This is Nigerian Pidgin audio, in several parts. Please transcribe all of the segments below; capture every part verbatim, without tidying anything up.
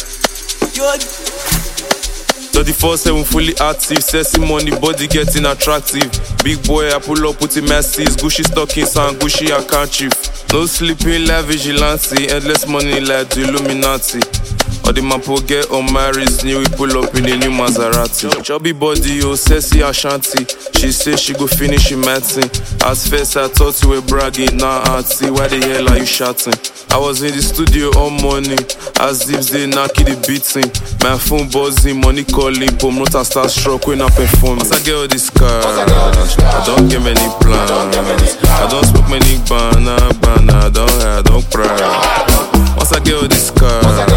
thirty-four seven fully active, sexy money, body getting attractive. Big boy, I pull up with the masses, Gucci stockings and Gucci handkerchief. No sleeping like vigilante, endless money like the Illuminati. All the man get on my wrist, new we pull up in a new Maserati. Chubby body, oh sexy Ashanti. She say she go finish in medicine. At first I thought you were bragging, now nah, auntie, why the hell are you shouting? I was in the studio all morning, as dips they knocky the beating. My phone buzzing, money calling, promoter start struck when I perform. Once I get all this car, I don't get many plans. I don't smoke many banana, banana, I don't, I don't cry. Once I get all this car,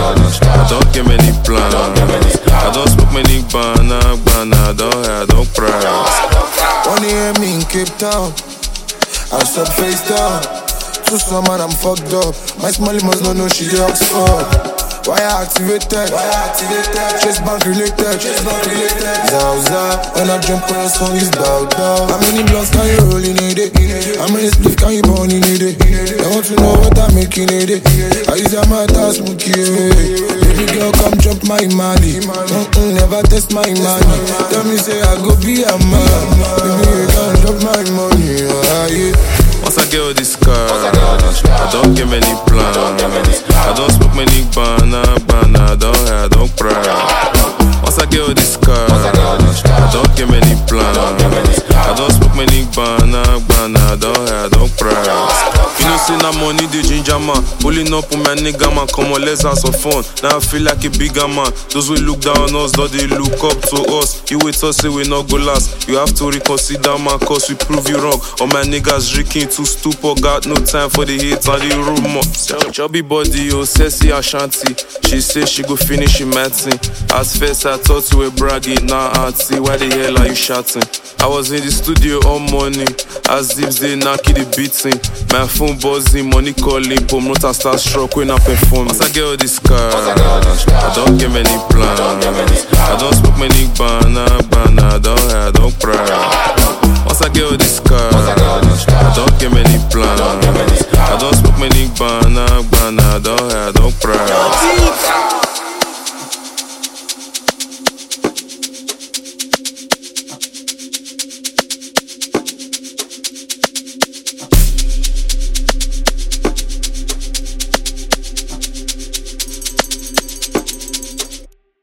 I don't get many plans. I don't smoke many banana, banana, I don't, I don't cry. Wanna hear me in Cape Town? I stop face down. Too summer, I'm fucked up. My smiley must not know she the Oxford. Why I activated? Why I activated? Chase bank related. Chase bank related. Zow zow. When I jump on a song, it's bow down. How many blocks can you roll in a day? How many spliffs can you burn in a day? They want to know what I'm making in a day. I use your mouth as smoky. Baby girl, come jump my money. Mm-mm, never test my money. Tell me say I go be a man. Baby, you can't drop my money. Ah, yeah. Once I get all this car, I don't get many plans. I don't smoke many banana, banana, I don't, I don't cry. Once I get all this car, I don't get many plans. I don't smoke many banana, banana, I don't, I don't cry. You know, say now money the ginger man, pulling up on my nigga man, come on, let's have some fun. Now I feel like a bigger man. Those who look down on us, don't they look up to us? You wait us, say we not go last. You have to reconsider man, cause we prove you wrong. All my niggas drinking too stupid, got no time for the hate and the rumor. Chubby body, oh sexy Ashanti. She say she go finish in medicine. At first I thought you were bragging, now nah, auntie, why the hell are you shouting? I was in the studio all morning, as dips they knocky the beating. My phone buzzing, money calling, promoter start struck when I perform. Once I get all this car, I don't get many plans. I don't smoke many banana, banana, I don't, I don't cry. Once I get all this car, I don't get many plans. I don't smoke many banana, banana, I don't, I don't cry.